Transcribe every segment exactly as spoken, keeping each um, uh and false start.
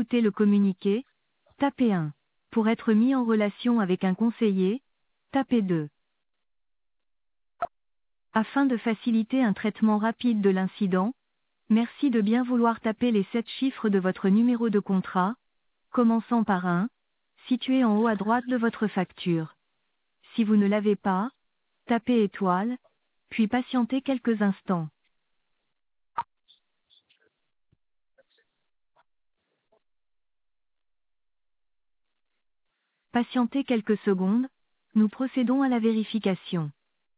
consulter le communiqué, tapez un. Pour être mis en relation avec un conseiller, tapez deux. Afin de faciliter un traitement rapide de l'incident, merci de bien vouloir taper les sept chiffres de votre numéro de contrat, commençant par un, situé en haut à droite de votre facture. Si vous ne l'avez pas, tapez étoile, puis patientez quelques instants. Patientez quelques secondes, nous procédons à la vérification.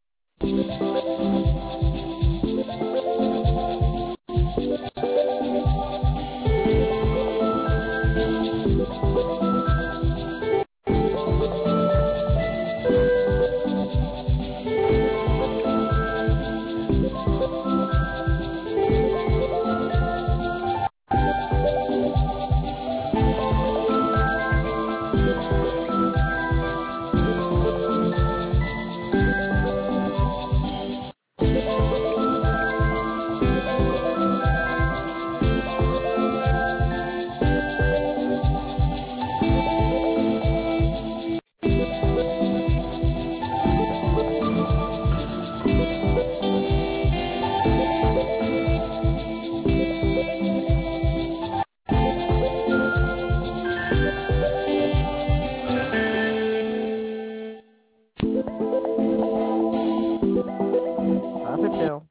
Ah, c'est bien.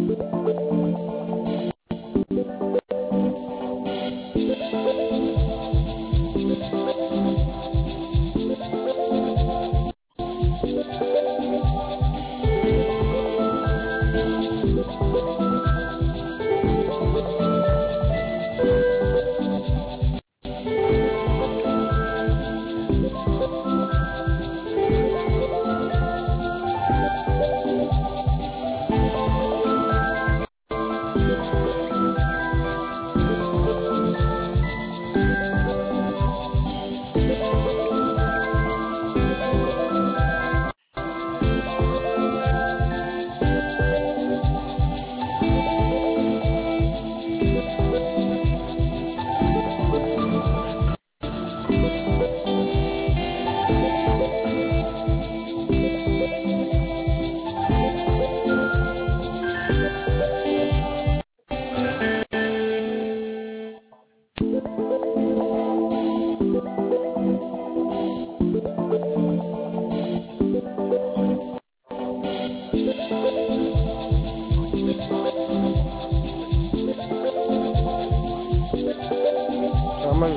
Normal.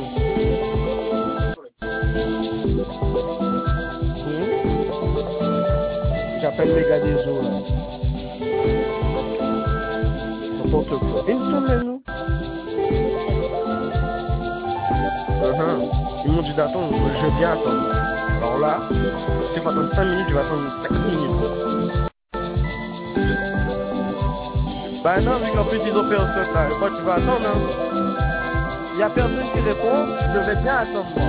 Oui. J'appelle les gars des eaux là. N'importe quoi. Une semaine, nous. Uh-huh. Ils m'ont dit d'attendre, je viens attendre. Alors là, si tu vas attendre cinq minutes, je vais attendre cinquante minutes. Bah non, vu qu'en plus ils ont fait un truc là. Et toi, tu vas attendre, hein. Il n'y a personne qui répond, je vais bien attendre moi.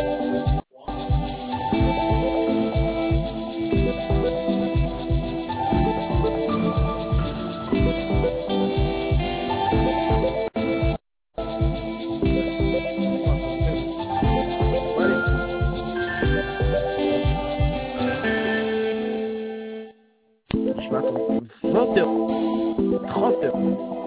Je vais attendre vingt heures, trente heures.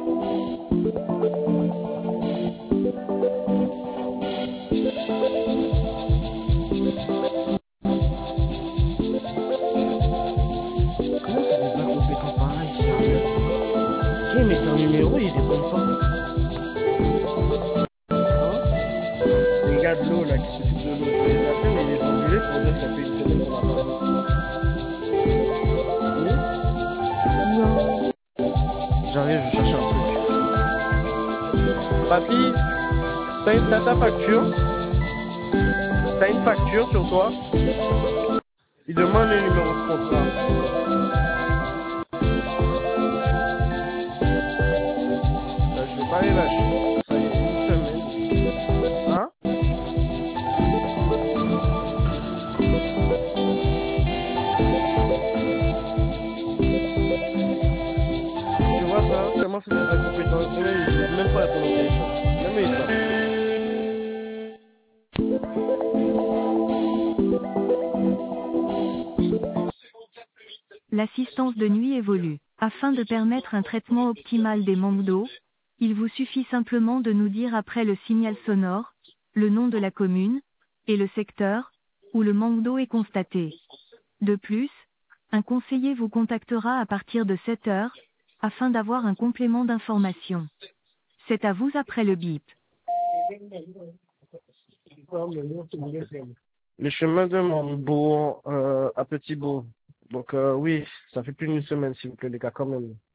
Comment ça des incompétents pareils, sérieux? Qui met un numéro, il répond pas. Hein? Les gars de l'eau là qui s'occupent de l'eau, je vais les appeler, mais ils les ont engueulés pour dire que ça fait une semaine qu'on a pas d'eau. Non. J'arrive, je cherche un truc. Papy, t'as une- t'as ta facture? T'as une facture sur toi? Il demande le numéro de contrat. Bah, je vais pas les lâcher. Ça y est, une semaine. Hein? Tu vois ça? Comment c'est des incompétents? Même ils disent même pas répondre au téléphone. Même eux, ils savent. L'assistance de nuit évolue. Afin de permettre un traitement optimal des manques d'eau, il vous suffit simplement de nous dire après le signal sonore, le nom de la commune, et le secteur, où le manque d'eau est constaté. De plus, un conseiller vous contactera à partir de sept heures, afin d'avoir un complément d'information. C'est à vous après le bip. Le chemin de Montbourg euh, à Petit-Bourg. Donc euh, oui, ça fait plus d'une semaine, s'il vous plaît, les gars, quand même.